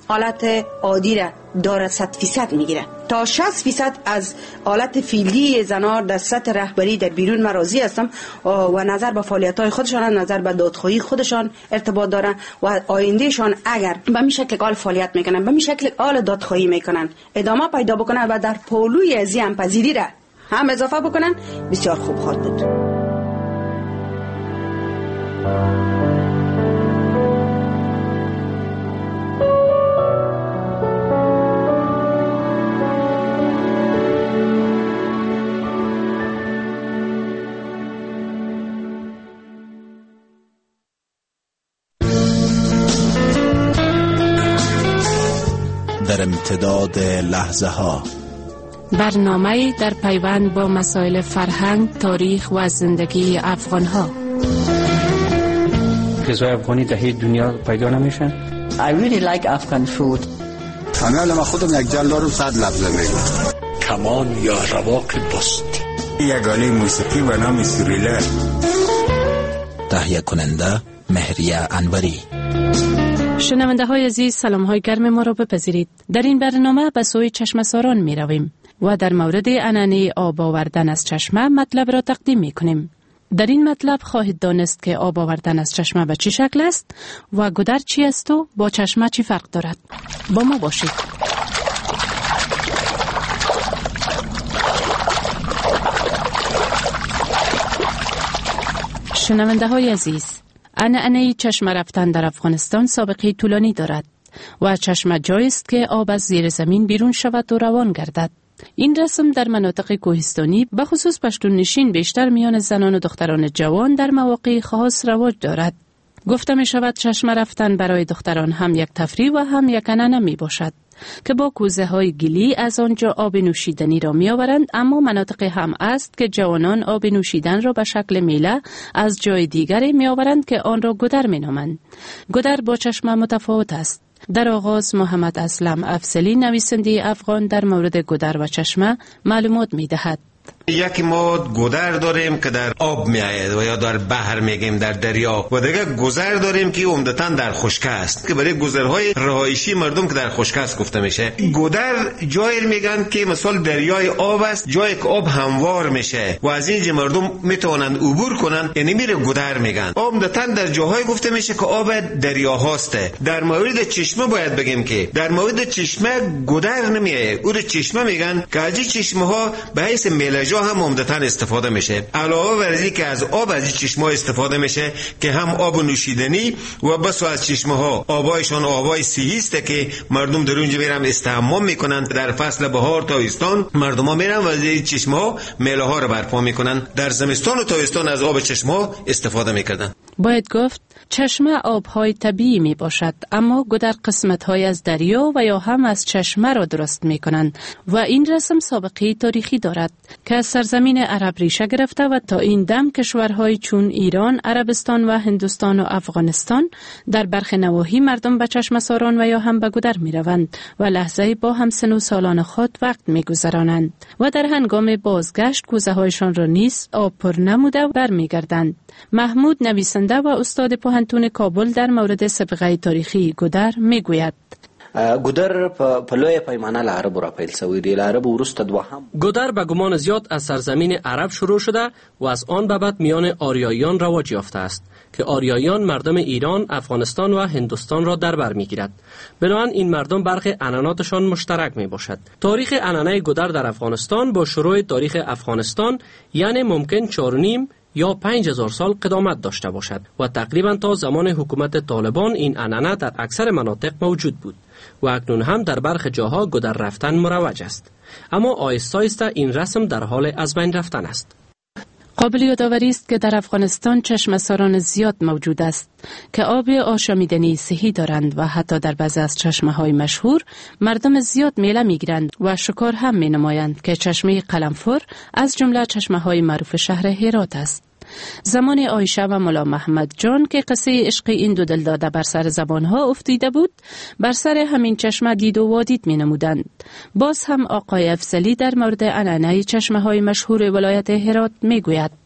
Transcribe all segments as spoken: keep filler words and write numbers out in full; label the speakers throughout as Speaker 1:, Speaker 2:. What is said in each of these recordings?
Speaker 1: حالت عادی را داره صد فیصد میگیره. تا شصت فیصد از حالت فیلدی زنان در سطح رهبری در بیرون مرازی هستم و نظر به فعالیت‌های خودشان، نظر به دادخواهی خودشان ارتباط دارن و آیندهشان اگر به این شکل قال فعالیت میکنن، به این شکل قال دادخواهی میکنن، ادامه پیدا بکنن و در پولوی از هم پذیری را هم اضافه بکنن، بسیار خوب خواهد بود.
Speaker 2: در امتداد لحظه ها
Speaker 3: برنامه در پیوند با مسائل فرهنگ، تاریخ و زندگی افغان ها.
Speaker 4: غذای افغانی در هیچ دنیا پیدا نمیشن.
Speaker 5: I really like Afghan food.
Speaker 6: کانال ما خودم یک جلد رو صد لفظه میگم.
Speaker 7: کمان یا رواق بست،
Speaker 6: یگانه موسیقی و نام سریلر.
Speaker 2: تهیه کننده مهریه انوری.
Speaker 3: شنونده های عزیز، سلام های گرم ما را بپذیرید. در این برنامه به سوی چشمه ساران می رویم و در مورد عنعنه آب آوردن از چشمه مطلب را تقدیم می کنیم. در این مطلب خواهید دانست که آب آوردن از چشمه به چه شکل است و گودر چی است و با چشمه چی فرق دارد. با ما باشید. شنونده های عزیز، عنعنه چشمه رفتن در افغانستان سابقه طولانی دارد و چشمه جایی است که آب از زیر زمین بیرون شود و روان گردد. این رسم در مناطق کوهستانی به خصوص پشتون نشین بیشتر میان زنان و دختران جوان در مواقع خاص رواج دارد. گفته می شود چشمه رفتن برای دختران هم یک تفریح و هم یک عنعنه می باشد که با کوزه های گلی از آنجا آب نوشیدنی را می آورند، اما مناطق هم است که جوانان آب نوشیدن را به شکل میله از جای دیگری می آورند که آن را گودر می نامند. گودر با چشمه متفاوت است. در آغاز محمد اسلم افضلی نویسنده افغان در مورد گودر و چشمه معلومات می دهد.
Speaker 8: یکی ما گودر داریم که در آب می آید و یا در بحر میگیم، در دریا، و دیگه گذر داریم که عمدتاً در خشک است که برای گذرهای رهایشی مردم که در خشک است گفته میشه. گودر جایی میگن که مثلا دریای آب است، جایی که آب هموار میشه و از اینجا مردم میتونن عبور کنن، یعنی میره گودر میگن. عمدتاً در جاهای گفته میشه که آب دریا هاسته. در مورد چشمه باید بگیم که در مورد چشمه گودر نمیه، او چشمه میگن که از چشمه ها به حیث میلجا هم عمدتاً استفاده میشه. علاوه بر اینکه که از آب از این چشمه استفاده میشه که هم آب نوشیدنی و بس از چشمه ها آبایشان آبای سیهی است که مردم در اونجا میرن استحمام میکنن. در فصل بهار تابستان مردم ها میرن و از این چشمه ها میله ها رو برپا میکنن. در زمستان و تابستان از آب چشمه ها استفاده میکردن.
Speaker 3: باید گفت چشمه آبهای طبیعی می باشد، اما گودر قسمت‌های از دریا و یا هم از چشمه را درست می کنند و این رسم سابقه تاریخی دارد که از سرزمین عرب ریشه گرفته و تا این دم کشورهای چون ایران، عربستان و هندوستان و افغانستان در برخی نواحی مردم به چشمه ساران و یا هم به گودر می روند و لحظه با همسن و سالان خود وقت می گذرانند و در هنگام بازگشت کوزه هایشان را نیز آب پر نموده بر می گردند. محمود نویسنده و استاد پوهنتون کابل در مورد سابقه تاریخی گودر می گوید.
Speaker 5: گودر په لویه پیمانه له عربو را پیل شوی دی. له عربو وروسته دوهم
Speaker 4: گودر به گمان زیاد از سرزمین عرب شروع شده و از آن به بعد میان آریاییان رواج یافته است که آریاییان مردم ایران، افغانستان و هندوستان را در بر میگیرد. بنابراین این مردم برخی عنعناتشان مشترک می باشد. تاریخ عنعنه گودر در افغانستان با شروع تاریخ افغانستان یعنی ممکن چهار و نیم یا پنج هزار سال قدامت داشته باشد و تقریبا تا زمان حکومت طالبان این عنعنه در اکثر مناطق موجود بود و اکنون هم در برخی جاها گودر رفتن مروج است، اما آهسته آهسته این رسم در حال از بین رفتن است.
Speaker 3: قابل یادآوری است که در افغانستان چشمه ساران زیاد موجود است که آب آشامیدنی صحی دارند و حتی در بعضی از چشمه های مشهور مردم زیاد میله میگیرند و شکار هم می نمایند که چشمه قلمفر از جمله چشمه های معروف شهر هرات است. زمان عایشه و مولا محمد جان که قصه عشق این دو دلداده بر سر زبانها افتیده بود، بر سر همین چشمه دید و وادید می نمودند. باز هم آقای افضلی در مورد عنعنه چشمه های مشهور ولایت هرات می گوید.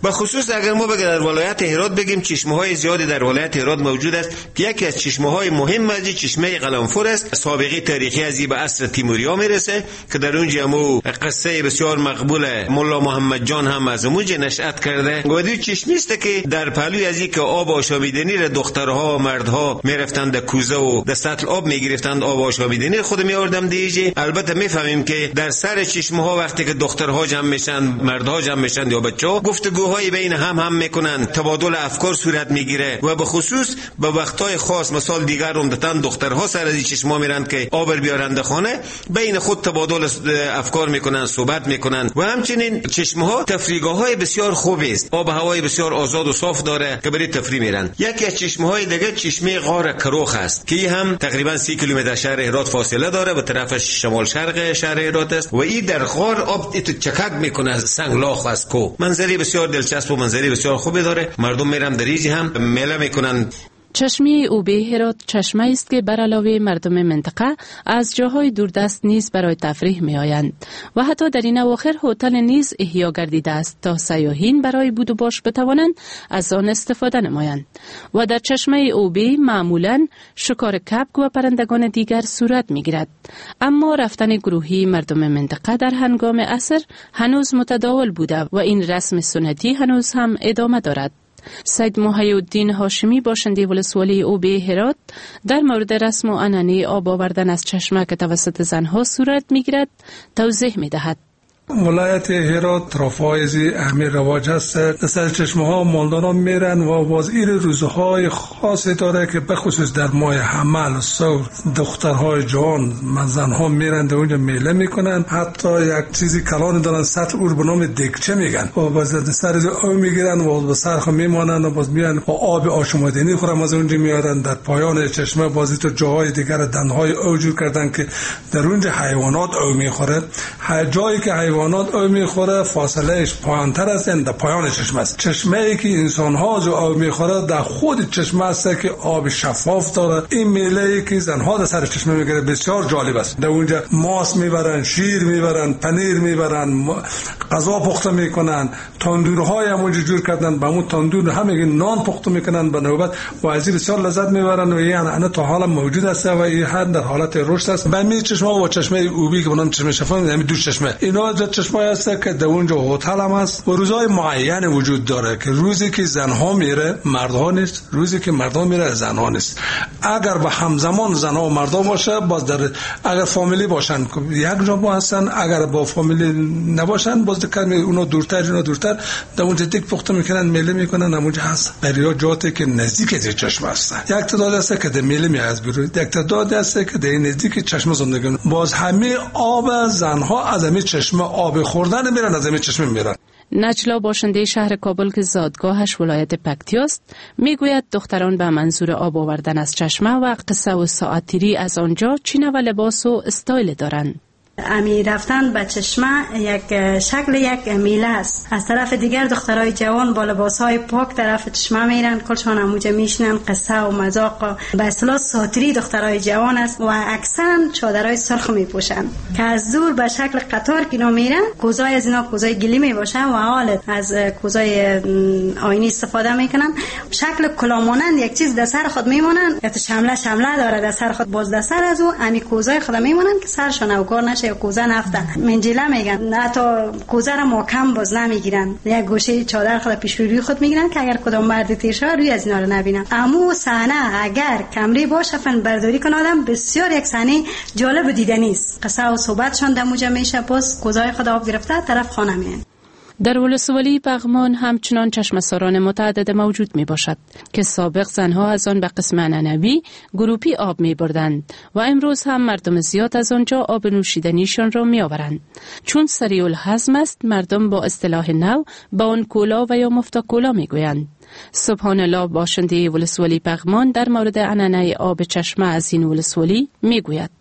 Speaker 8: به خصوص اگر ما بگه در ولایت هرات بگیم چشمه های زیادی در ولایت هرات موجود است که یکی از چشمه های مهم از چشمه قلمفور است. سابقه تاریخی از به عصر تیموریا میرسه که در اونجا مو قصه بسیار مقبول مولا محمد جان هم از اونجا نشأت کرده و دو چشمه است که در پهلوی از که آب آشامیدنی را دخترها و مردها میرفتند در کوزه و در سطل آب میگرفتند، آب آشامیدنی خود میآوردم دیجی. البته میفهمیم که در سر چشمه ها وقتی که دخترها جمع میشن، مردها جمع میشن یا بچه‌ها، گفتگوهای بین هم هم میکنن، تبادل افکار صورت میگیره و به خصوص به وقتای خاص مثال دیگر عمدتاً دخترها سر از چشمه میرن که آب بیارند خانه، بین خود تبادل افکار میکنن، صحبت میکنن و همچنین چشمه ها تفریحگاه‌های بسیار خوبی است، آب و هوای بسیار آزاد و صاف داره که برای تفریح میرن. یکی از چشمه های دیگه چشمه غار کروخ است که هم تقریبا سی کیلومتر شهر هرات فاصله داره، به طرف شمال شرق شهر هرات است و این در غار آب چکک میکنه از سنگلاخ و از کو. منظری بسیار دلچسب و منظری بسیار خوبی داره. مردم میرن در اینجا هم میله میکنن.
Speaker 3: چشمه اوبه هرات چشمه است که بر علاوه مردم منطقه از جاهای دوردست نیز برای تفریح می آیند و حتی در این اواخر هتل نیز احیا گردیده است تا سیاحین برای بود و باش بتوانند از آن استفاده نمایند. و در چشمه اوبه معمولا شکار کبک و پرندگان دیگر صورت می گیرد. اما رفتن گروهی مردم منطقه در هنگام عصر هنوز متداول بوده و این رسم سنتی هنوز هم ادامه دارد. سید محی الدین هاشمی باشنده ولسوالی اوبه هرات در مورد رسم و عنعنه آب آوردن از چشمه که توسط زنها صورت میگیرد توضیح میدهد.
Speaker 9: ولایت هرات رفایزی اهمی رواج هست. در سر چشمه ها مالداران میرن و باز این روزهای خاصی داره که بخصوص در ماه حمل سور دخترهای جوان زنها میرن در اونجا میله میکنن. حتی یک چیزی کلان دارن سطل اور به نام دکچه میگن و باز در سر او میگیرن و به سرخ میمانن و باز میان و آب آشامیدنی خورم از اونجا میارن. در پایان چشمه بازی تو جاهای دیگر دندهای او جور کردن که در اونجا حیوانات او میخوره. جایی که حیوانات او میخوره فاصلهش پایانتر است، در پایان چشمه است. چشمه ای که انسان ها جو او میخوره در خود چشمه است که آب شفاف داره. این میله ای که زنها در سر چشمه میگیره بسیار جالب است. در اونجا ماست میبرن، شیر میبرن، پنیر میبرن، غذا پخته میکنن، تندورهای هم اونجا جور کردن، با همون تندور همه نان پخته میکنن به نوبت و از این بسیار لذت میبرن و این انا تا حالا موجود است و این هر در حالت رشد است. به همین چشمه و چشمه اوبی که به نام چشمه شفاف، همین دو چشمه اینا چشمه است که در اونجا هتل هم است و روزهای معین وجود داره که روزی که زنها میره مردها نیست، روزی که مردها میره زنها نیست. اگر به همزمان زنها و مردها باشه باز در اگر فامیلی باشن یک جا با هستن، اگر با فامیلی نباشن باز کمی اونا دورتر اونا دورتر در اونجا دیگه پخته میکنن، میله میکنن. اونجا هست دریا جاتی که نزدیک از چشمه است. یک تعداد است که در میله میاد بیرون، یک تعداد است که در نزدیک چشمه زندگی. باز همه آب زنها از همین چشمه آب خوردن میرن، از همین چشمه میرن.
Speaker 3: نجلا باشنده شهر کابل که زادگاهش ولایت پکتیاست میگوید دختران به منظور آب آوردن از چشمه و قصه و ساعتیری از آنجا چینه و لباس و استایل دارند.
Speaker 10: امی رفتن به چشمه یک شکل یک میله است. از طرف دیگر دخترای جوان با لباسهای پاک طرف چشمه میرن، کلشان همونجا میشنن، قصه و مذاق به اصطلاح ساتری دخترای جوان است و اکثرا چادرای سرخ میپوشن که از دور به شکل قطار که اینا میرن. کوزای از اینا کوزای گلی میباشن و حال از کوزای آینی استفاده میکنن. شکل کلامانند یک چیز در سر خود میمونن، یا شمله شمله داره در سر خود، باز در سر از او امی کوزای خود میمونن که سرشون اوکار نشه. کوزه نفته منجله میگن، حتی کوزه را محکم باز نمیگیرن، یک گوشه چادر خود پیش روی خود میگیرن که اگر کدام مرد تیرشه روی از اینا رو نبینن. اما صحنه اگر کمری باشه فن برداری کنه آدم بسیار یک صحنه جالب و دیدنی است. قصه و صحبتشون در موجه میشه، باز کوزای خود آب گرفته طرف خانه میان.
Speaker 3: در ولسوالی بغمان همچنان چشمه‌ساران متعدد موجود می باشد که سابق زنها از آن به قسم عنعنوی گروپی آب می بردند و امروز هم مردم زیاد از آنجا آب نوشیدنیشان را می آورند. چون سریع الهضم است مردم با اصطلاح نو با آن کولا و یا مفتا کولا می گویند. سبحان الله باشنده ولسوالی بغمان در مورد عنعنه آب چشمه از این ولسوالی می گوید.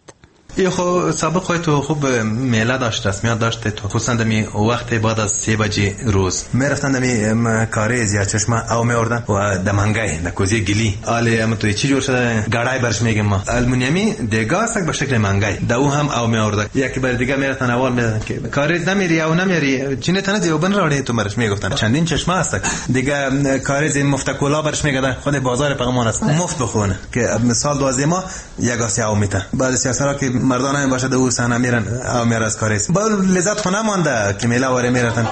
Speaker 11: ای خو سابق خواهی تو خوب میله داشت رسمیات داشت تو خصوصا دمی وقت بعد از سه بجه روز میرفتن دمی کاریز یا چشمه او میوردن و دمنگای دکوزی گلی آلی ام توی چی جور شده گاڑای برش میگم ما المونیمی دیگه است به شکل منگای دو هم او میورد یکی بر دیگه میرفتن اول میدن که کاریز نمیری او نمیری چینه تنه دیوبن راوړی تو مرش میگفتن چندین چشمه است دیگه کاریز این مفتکولا برش میگدن خود بازار پیغمان است مفت بخونه که مثال دوازده ما یک آسی او میته بعد سیاسرا که مردان هم باشه دو سنه میرن او میره از کاریز با لذت خونه مانده که میله واره میرتن.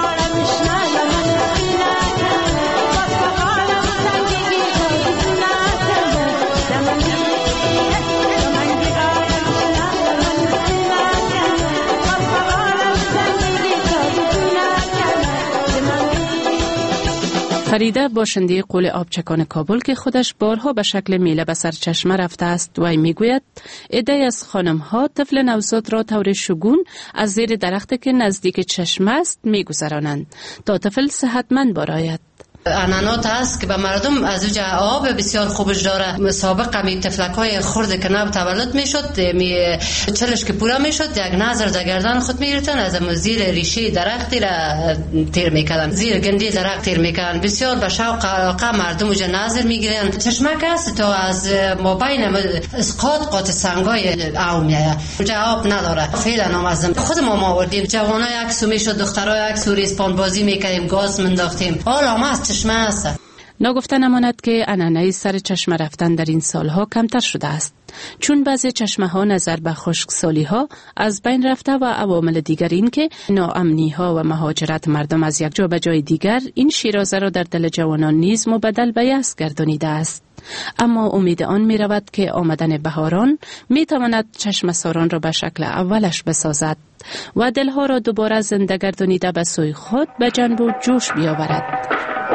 Speaker 3: فریده باشنده قول آبچکان کابل که خودش بارها به شکل میله به سرچشمه رفته است و میگوید عده‌ای از خانم ها طفل نوزاد را طور شگون از زیر درخت که نزدیک چشمه است میگذرانند تا طفل صحتمند بارآید.
Speaker 12: عنعنات هست که به مردم از وجه آب بسیار خوبش داره. سابق می تفلک های خورده که نب تولد می شد می چلش که پورا می شد یک نظر در گردن خود می گرفتن از زیر ریشه درختی را تیر می کردن زیر گندی درخت تیر می کردن بسیار به شوق علاقه مردم وجه نظر می گیرن. چشمک هست تو از مابین اسقاط قاط سنگای او می آید وجه آب نداره فعلا هم از خود ما ما آوردیم جوانای عکسو می شد دخترای عکسو ریسپان بازی می کردیم گاز منداختیم حالا ما چشمه است.
Speaker 3: نگفته نماند که عنعنه سر چشمه رفتن در این سالها کمتر شده است چون بعضی چشمه ها نظر به خشکسالی ها از بین رفته و عوامل دیگر این که ناامنی ها و مهاجرت مردم از یک جا به جای دیگر این شیرازه را در دل جوانان نیز مبدل به یأس گردانیده است. اما امید آن می رود که آمدن بهاران می تواند چشمه ساران را به شکل اولش بسازد و دلها را دوباره زنده گردانیده به سوی خود به جنب و جوش بیاورد.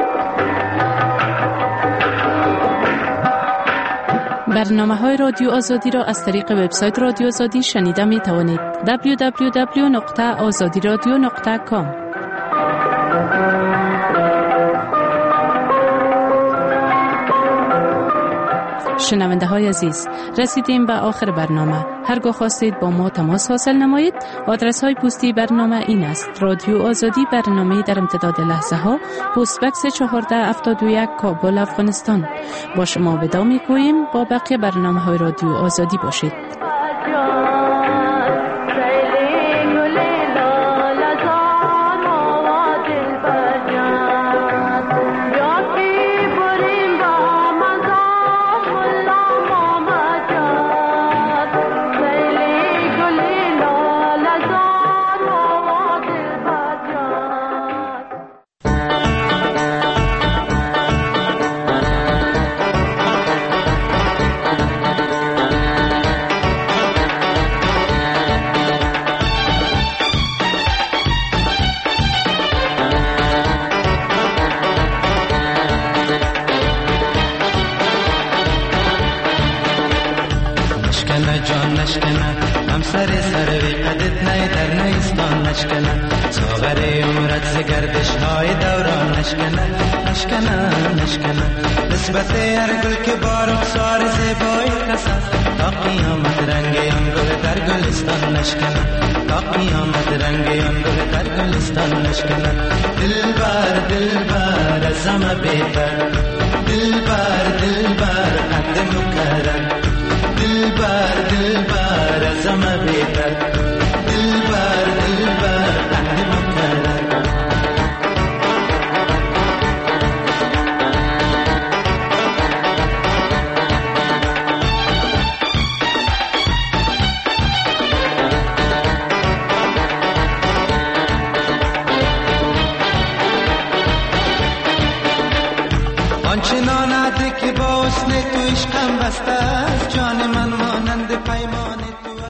Speaker 3: برنامه های رادیو آزادی را از طریق وبسایت رادیو آزادی شنیده می توانید. دبلیو دبلیو دبلیو نقطه آزادی رادیو نقطه کام. شنونده های عزیز، رسیدیم به آخر برنامه. هرگاه خواستید با ما تماس حاصل نمایید، آدرس های پستی برنامه این است: رادیو آزادی، برنامه در امتداد لحظه ها، پست بکس چهارده هفتاد و یک، کابل، افغانستان. با شما ودا می‌گوییم، با بقیه برنامه های رادیو آزادی باشید.
Speaker 13: آنچنان که با حسن تو عشقم بسته است جان من مانند پیمان